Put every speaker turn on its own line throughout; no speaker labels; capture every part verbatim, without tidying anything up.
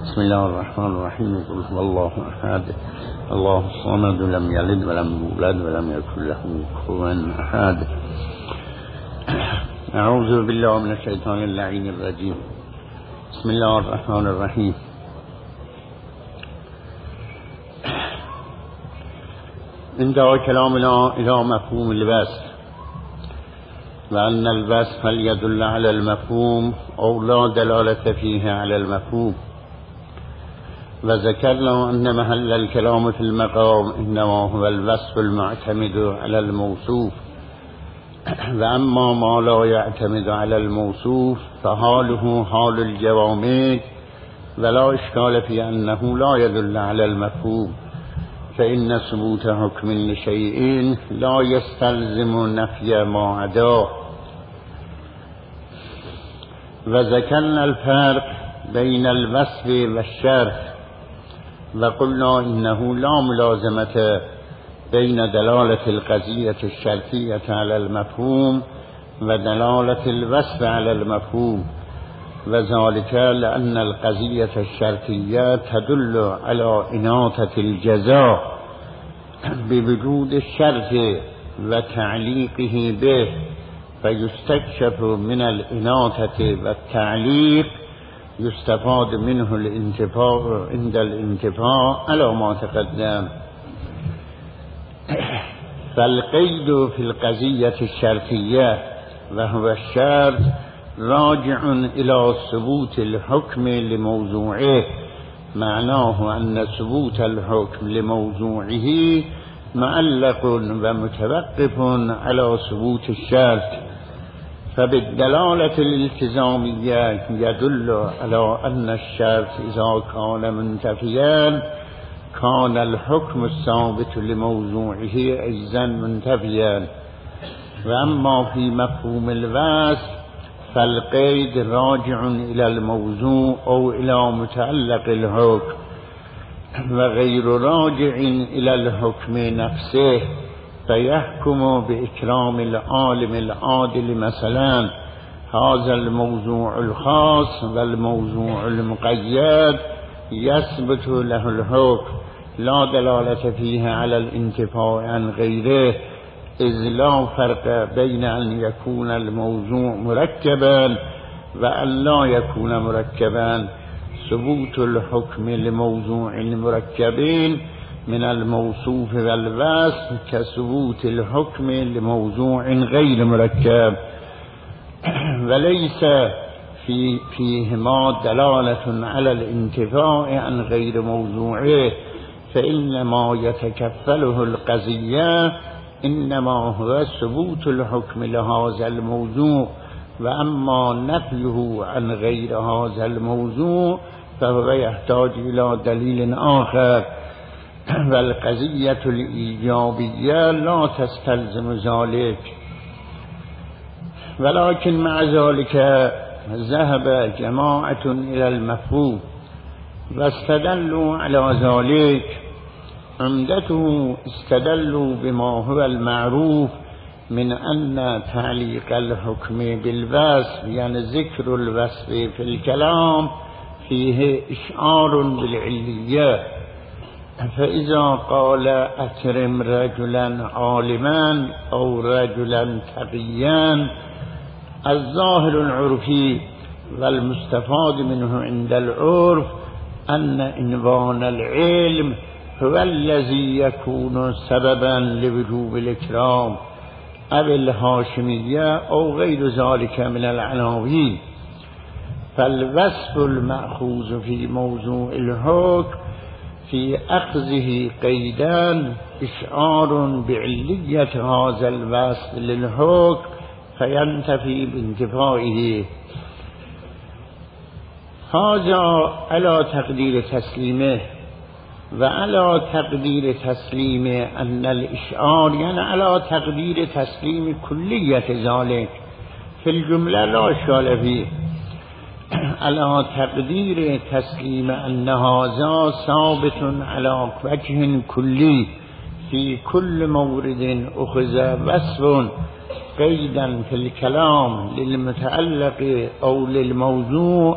بسم الله الرحمن الرحیم. قل هو الله احد الله الصمد لم یلد ولم یولد ولم یکن له کفوا احد. اعوذ بالله من الشیطان اللعین الرجیم. بسم الله الرحمن الرحیم. انتهى كلامنا إلى مفهوم الوصف، وأن الوصف يدل على المفهوم أو لا دلالة فيه على المفهوم. وذكرنا أن محل الكلام في المقام إنما هو الوصف المعتمد على الموصوف، وأما ما لا يعتمد على الموصوف فحاله حال الجوامد، ولا إشكال في أنه لا يدل على المفهوم، فإن ثبوت حكم لشيء لا يستلزم نفي ما عداه. وذكرنا الفرق بين الوصف والشرط، وقلنا إنه لا ملازمة بين دلالة القضية الشرطية على المفهوم ودلالة الوصف على المفهوم، وذلك لأن القضية الشرطية تدل على إناثة الجزاء بوجود الشرط وتعليقه به، فيستكشف من الإناثة والتعليق يستفاد منه الانتفاع عند الانتفاع على ما تقدم. فالقيد في القضية الشرطية وهو الشرط راجع إلى ثبوت الحكم لموضوعه، معناه أن ثبوت الحكم لموضوعه معلق ومتوقف على ثبوت الشرط. فبالدلالة الالتزامية يدل على أن الشرط إذا كان منتفيا كان الحكم الثابت لموضوعه أيضا منتفيا. وأما في مفهوم الوصف فالقيد راجع إلى الموضوع أو إلى متعلق الحكم، وغير راجع إلى الحكم نفسه، فيحكم بإكرام العالم العادل مثلا هذا الموضوع الخاص والموضوع المقيد يثبت له الحكم، لا دلالة فيه على الانتفاع عن غيره، إذ لا فرق بين أن يكون الموضوع مركبا وأن لا يكون مركبا. ثبوت الحكم لموضوع مركبين من الموصوف والوصف كثبوت الحكم لموضوع غير مركب، وليس في فيهما دلالة على الانتفاع عن غير موضوعه، فإنما يتكفله القضية إنما هو ثبوت الحكم لهذا الموضوع، وأما نفيه عن غير هذا الموضوع فهو يحتاج إلى دليل آخر. والقضية الإيجابية لا تستلزم ذلك، ولكن مع ذلك ذهب جماعة إلى المفهوم واستدلوا على ذلك. عمدته استدلوا بما هو المعروف من أن تعليق الحكم بالوصف يعني ذكر الوصف في الكلام فيه إشعار بالعلية، فإذا قال أكرم رجلا عالما أو رجلا تقيا، الظاهر العرفي والمستفاد منه عند العرف أن عنوان العلم هو الذي يكون سببا لوجوب الإكرام أو الهاشمية أو غير ذلك من العناوين. فالوصف المأخوذ في موضوع الحكم في أخذه قيدان إشعار بعلية هذا الوصف للحكم فينتفي بانتفائه. هذا على تقدير تسليمه، وعلى تقدير تسليم أن الإشعار يعني على تقدير تسليم كلية ذلك في الجملة لا إشكال فيه، على تقدير تسليم أن هذا ثابت على وجه كلي في كل مورد أخذ وصف قيدا في الكلام للمتعلق أو للموضوع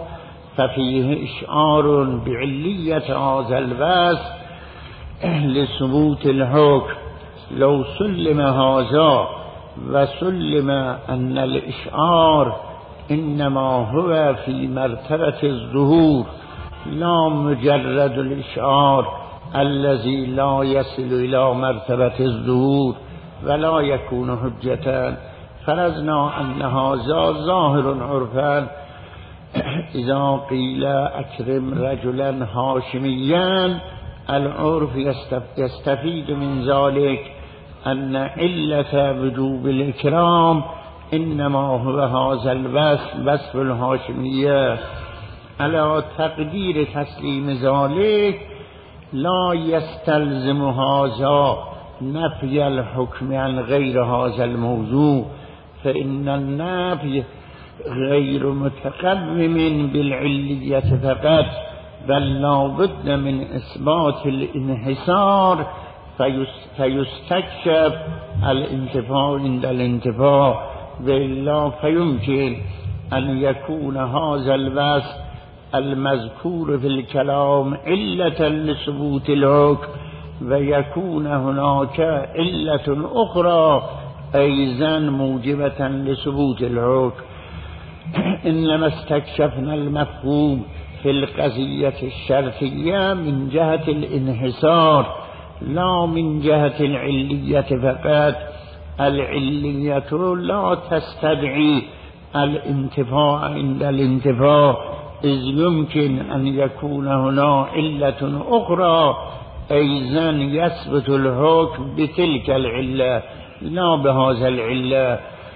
ففيه إشعار بعلية هذا الوصف لثبوت الحكم. لو سلم هذا وسلم أن الإشعار إنما هو في مرتبة الظهور لا مجرد الإشعار الذي لا يصل إلى مرتبة الظهور ولا يكون حجة، فرضنا أن هذا ظاهر عرفا. إذا قيل أكرم رجلا هاشميا، العرف يستفيد من ذلك أن علة وجوب الإكرام إنما هو هذا الوصف، وصف الهاشمية. على تقدير تسليم ذلك لا يستلزم هذا نفي الحكم عن غير هذا الموضوع، فإن النفي غير متقوم بالعلية فقط، بل لا بد من إثبات الانحصار فيستكشف الانتفاع عند الانتفاع، وإلا فيمكن أن يكون هذا الوصف المذكور في الكلام علة لثبوت الحكم، ويكون هناك علة أخرى أيضا موجبة لثبوت الحكم. إنما استكشفنا المفهوم في القضية الشرطية من جهة الانحصار لا من جهة العلية فقط. العلية لا تستدعي الانتفاع عند الانتفاع، إذ يمكن أن يكون هنا علة أخرى أيضا يثبت الحكم بتلك العلة لا بهذا العلة.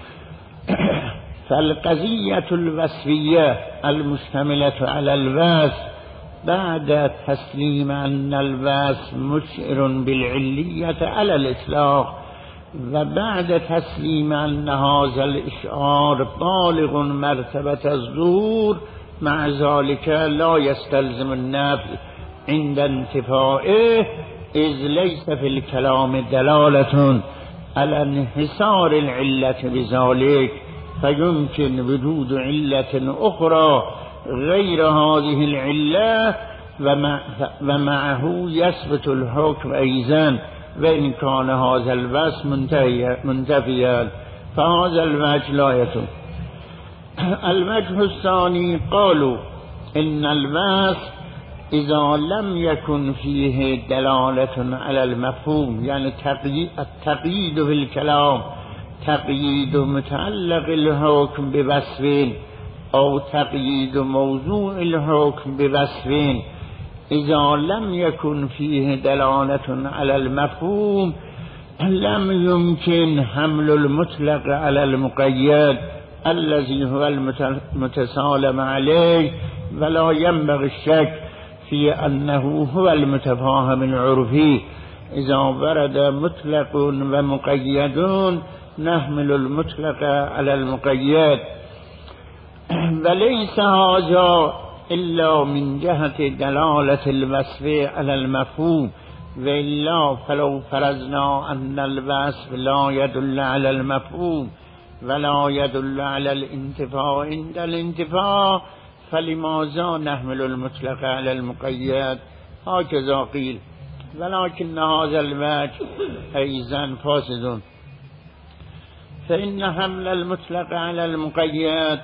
فالقضية الوصفية المشتملة على الوصف بعد تسليم أن الوصف مشعر بالعلية على الإطلاق، وبعد تسليم أن هذا الإشعار بالغ مرتبة الظهور، مع ذلك لا يستلزم النفي عند انتفائه، إذ ليس في الكلام دلالة على انحصار العلة بذلك، فيمكن وجود علة أخرى غير هذه العلة ومعه يثبت الحكم أيضا، وإن كان هذا الوصف منتفيا، فهذا الوجه لا يتم. الوجه الثاني قالوا إن الوصف إذا لم يكن فيه دلالة على المفهوم، يعني التقييد في الكلام تقييد متعلق الحكم بوصف أو تقييد موضوع الحكم بوصف، إذا لم يكن فيه دلالة على المفهوم لم يمكن حمل المطلق على المقيد الذي هو المتسالم عليه، ولا ينبغي الشك في أنه هو المتفاهم العرفي. إذا ورد مطلق ومقيد نحمل المطلق على المقيد، وليس هذا إلا من جهة دلالة الوصف على المفهوم، وإلا فلو فرضنا أن الوصف لا يدل على المفهوم ولا يدل على الانتفاع عند الانتفاع، فلماذا نحمل المطلق على المقيد؟ هكذا قيل، ولكن هذا الوجه أيضا فاسد، فإن حمل المطلق على المقيد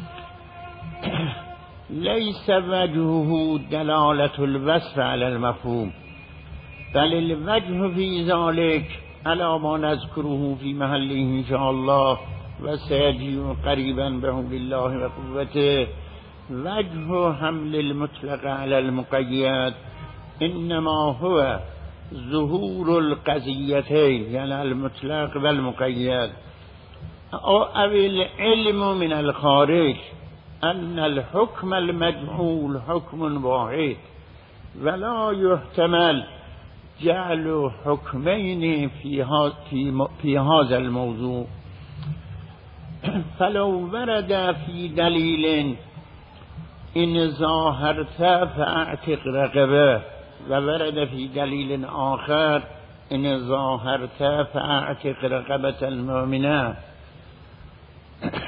ليس وجهه دلالة الوصف على المفهوم، بل الوجه في ذلك على ما نذكره في محله إن شاء الله وسيجيء قريبا بحول الله وقوته. وجه حمل المطلق على المقيد إنما هو ظهور القضيتين، يعني المطلق والمقيد، أو العلم من الخارج أن الحكم المجهول حكم واحد، ولا يحتمل جعل حكمين في في هذا الموضوع. فلو ورد في دليل إن ظاهرت فأعتق رقبه، وورد في دليل آخر إن ظاهرت فأعتق رقبة المؤمنة،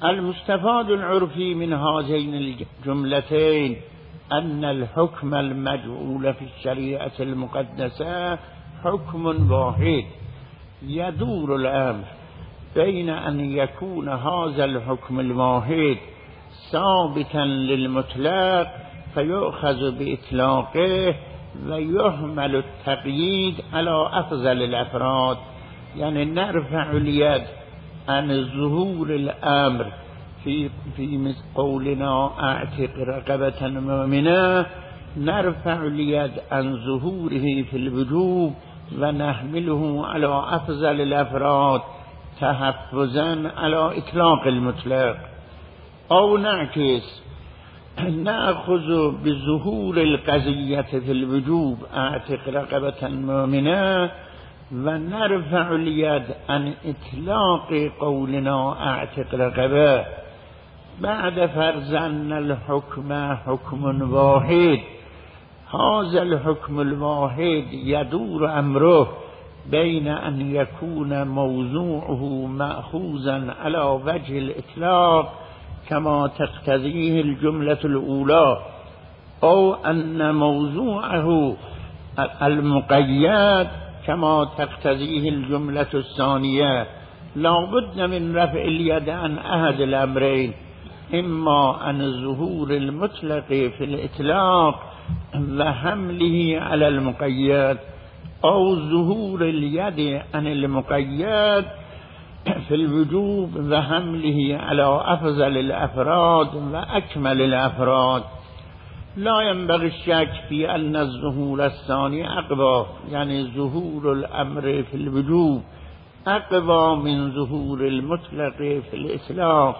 المستفاد العرفي من هذين الجملتين أن الحكم المجعول في الشريعة المقدسة حكم واحد، يدور الأمر بين أن يكون هذا الحكم الواحد ثابتا للمطلق فيؤخذ بإطلاقه ويهمل التقييد على أفضل الأفراد، يعني نرفع اليد عن ظهور الأمر في في قولنا اعتق رقبة مؤمنة، نرفع اليد عن ظهوره في الوجوب ونحمله على أفضل الأفراد تحفظا على إطلاق المطلق، أو نعكس نأخذ بظهور القضية في الوجوب اعتق رقبة مؤمنة ونرفع اليد عن إطلاق قولنا اعتق رقبة بعد فرض أن الحكم حكم واحد. هذا الحكم الواحد يدور أمره بين أن يكون موضوعه مأخوذا على وجه الإطلاق كما تقتضيه الجملة الأولى، أو أن موضوعه المقيد كما تقتضيه الجملة الثانية. لا بد من رفع اليد عن أحد الأمرين، إما عن ظهور المطلق في الإطلاق وحمله على المقيد، أو ظهور اليد عن المقيد في الوجوب وحمله على أفضل الأفراد وأكمل الأفراد. لا ينبغي الشك في أن الظهور الثاني أقوى، يعني ظهور الأمر في الوجوب أقوى من ظهور المطلق في الإطلاق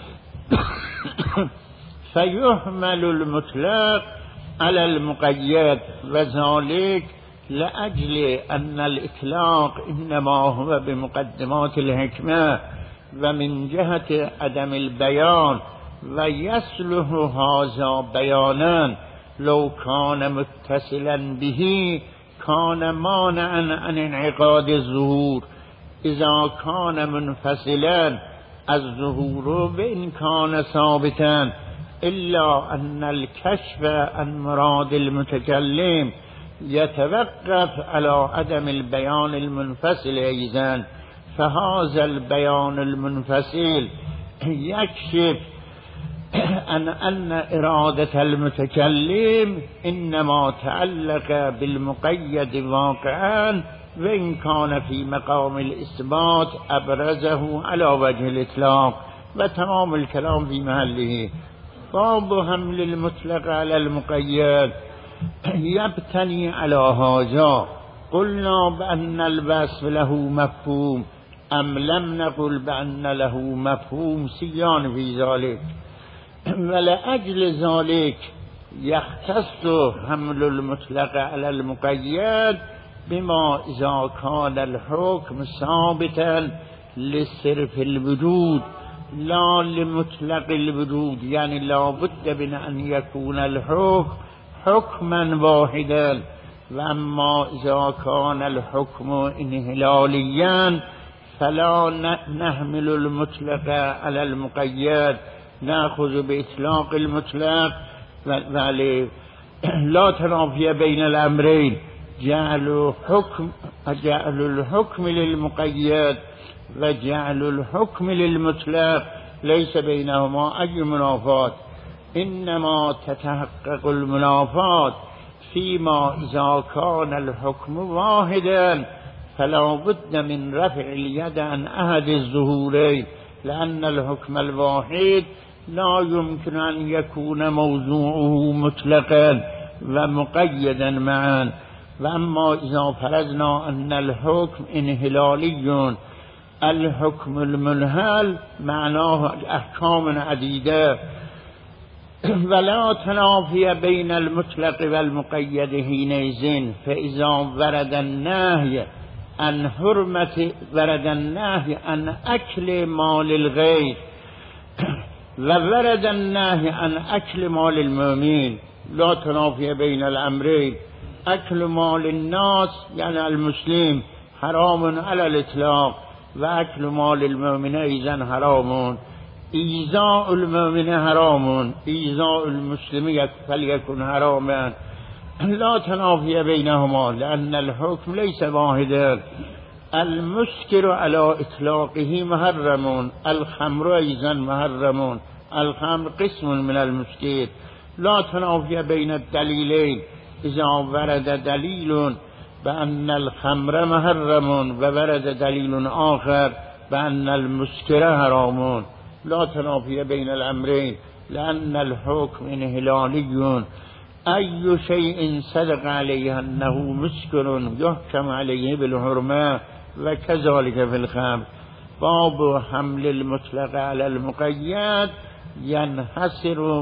فيحمل المطلق على المقيد، وذلك لأجل أن الإطلاق إنما هو بمقدمات الحكمة ومن جهة عدم البيان، ويصلح هذا بيانا لو كان متصلا به كان مانعا عن انعقاد الظهور. إذا كان منفصلا الظهور وإن كان ثابتا، إلا أن الكشف عن مراد المتكلم يتوقف على عدم البيان المنفصل أيضا، فهذا البيان المنفصل يكشف أن أن إرادة المتكلم إنما تعلق بالمقيد واقعا، وإن كان في مقام الإثبات أبرزه على وجه الإطلاق، وتمام الكلام في محله. باب حمل المطلق على المقيد يبتني على هذا. قلنا بأن الوصف له مفهوم أم لم نقل بأن له مفهوم سيان في ذلك، ولأجل ذلك يختص حمل المطلق على المقيد بما إذا كان الحكم ثابتا لصرف الوجود لا لمطلق الوجود، يعني لا بد من أن يكون الحكم حكما واحدا. وأما إذا كان الحكم انهلاليا فلا نحمل المطلق على المقيد، نأخذ بإطلاق المطلق، وعليه لا تنافي بين الأمرين، جعل حكم جعل الحكم للمقيد وجعل الحكم للمطلق ليس بينهما أي منافات، إنما تتحقق المنافات فيما إذا كان الحكم واحدا فلا بد من رفع اليد عن أحد الظهورين، لأن الحكم الواحد لا يمكن أن يكون موضوعه مطلقا ومقيدا معا. وأما إذا فرضنا أن الحكم انهلالي، الحكم المنهل معناه أحكام عديدة، ولا تنافي بين المطلق والمقيد حينئذ، فإذا ورد النهي عن حرمة ورد النهي عن أكل مال الغير وورد النهي عن أكل مال المؤمن، لا تنافي بين الأمرين. أكل مال الناس يعني المسلم حرام على الإطلاق، وأكل مال المؤمن أيضا حرام. ایذاء المؤمن حرام ایذاء المسلم فلیکن حراما لا تنافی بینهما لأن الحكم ليس واحدا. المسكر على اطلاقه محرم، الخمر ايضا محرم، الخمر قسم من المسكر. لا تنافي بين الدليلين، اذا ورد دليل بأن الخمر محرم وورد دليل آخر بأن المسكر حرام لا تنافي بين الأمرين لأن الحكم انحلالي. أي شيء صدق عليه أنه مسكر يحكم عليه بالحرمة وكذلك في الخمر. باب حمل المطلق على المقيد ينحصر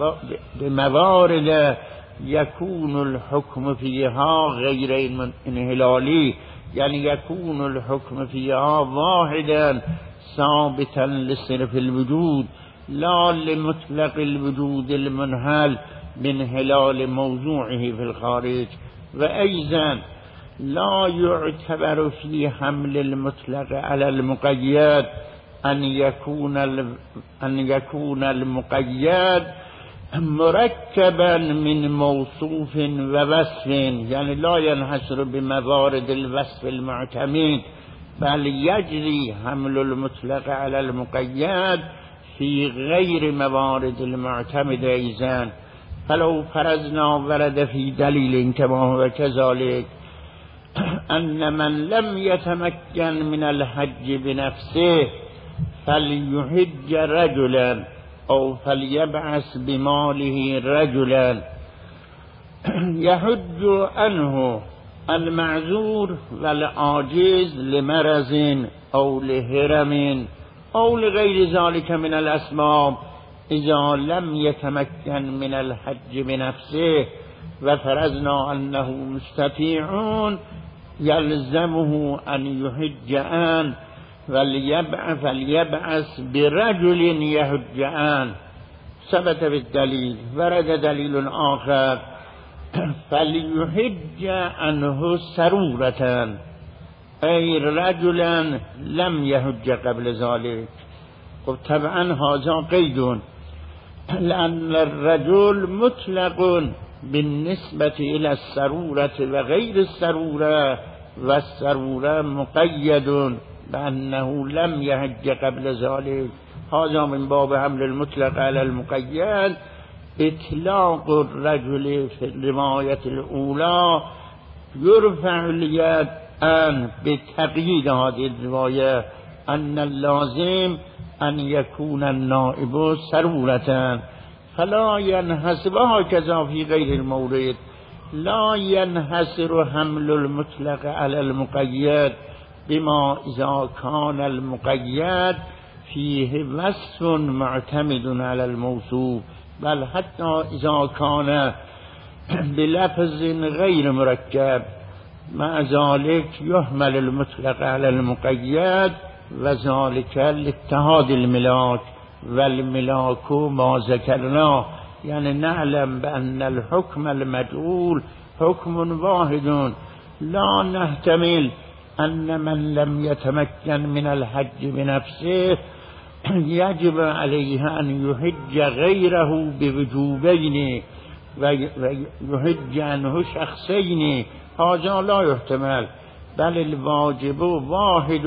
بموارد يكون الحكم فيها غير انحلالي، يعني يكون الحكم فيها واحدا ثابتا لصرف الوجود لا لمطلق الوجود المنحل بانحلال موضوعه في الخارج. وأيضا لا يعتبر في حمل المطلق على المقيد أن يكون أن يكون المقيد مركبا من موصوف ووصف، يعني لا ينحصر بموارد الوصف المعتمد، بل يجري حمل المطلق على المقيد في غير موارد المعتمد أيضا. فلو فرضنا ورد في دليل كما هو كذلك أن من لم يتمكن من الحج بنفسه فليحج رجلا أو فليبعث بماله رجلا يحج عنه المعذور والعاجز لمرض أو لهرم أو لغير ذلك من الأسباب إذا لم يتمكن من الحج بنفسه وفرضنا أنه مستطيعون يلزمه أن يحج عنه فليبعث فليبعث برجل يحج عنه. ثبت بالدليل. ورد دليل آخر فليحج عنه سرورة أي رجلا لم يحج قبل ذلك. طبعا هذا قيد لأن الرجل مطلق بالنسبة إلى السرورة وغير السرورة، والسرورة مقيد بأنه لم يحج قبل ذلك. هذا من باب حمل المطلق على المقيد. إطلاق الرجل في الرواية الأولى يرفع اليد عن بتقييد هذه الرواية أن اللازم أن يكون النائب سرورة، فلا ينحصر هكذا في غير المورد لا ينحصر حمل المطلق على المقيد بما إذا كان المقيد فيه وصف معتمد على الموصوف، بل حتى إذا كان بلفظ غير مركب مع ذلك يحمل المطلق على المقيد، وذلك لاتحاد الملاك والملاك ما ذكرناه. يعني نعلم بأن الحكم المجهول حكم واحد، لا نحتمل أن من لم يتمكن من الحج بنفسه يجب عليه أن يحج غيره بوجوبين ويحج عنه شخصين، هذا لا يحتمل، بل الواجب واحد،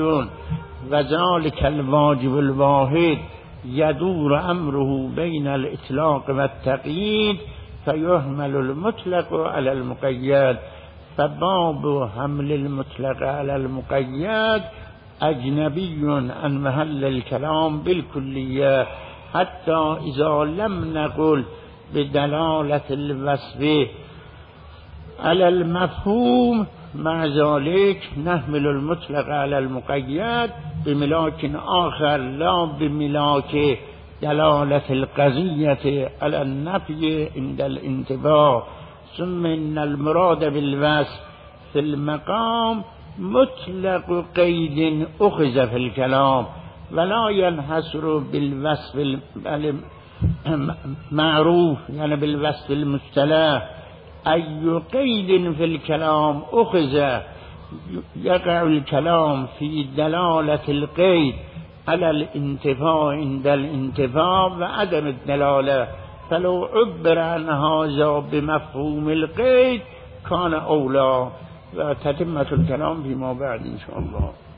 وذلك الواجب الواحد يدور أمره بين الإطلاق والتقييد فيحمل المطلق على المقيد. فباب حمل المطلق على المقيد أجنبي عن محل الكلام بالكلية، حتى إذا لم نقل بدلالة الوصف على المفهوم، مع ذلك نحمل المطلق على المقيد بملاك آخر لا بملاك دلالة القضية على النفي عند الانتباه. ثم إن المراد بالوصف في المقام مطلق قيد أخذ في الكلام، ولا ينحصر بالوصف المعروف يعني بالوصف المصطلح. أي قيد في الكلام أخذ يقع الكلام في دلالة القيد على الانتفاع عند الانتفاع و عدم الدلاله، فلو عبر عن هذا بمفهوم القید كان اولا. و تتمة الكلام فيما بعد ان شاء الله.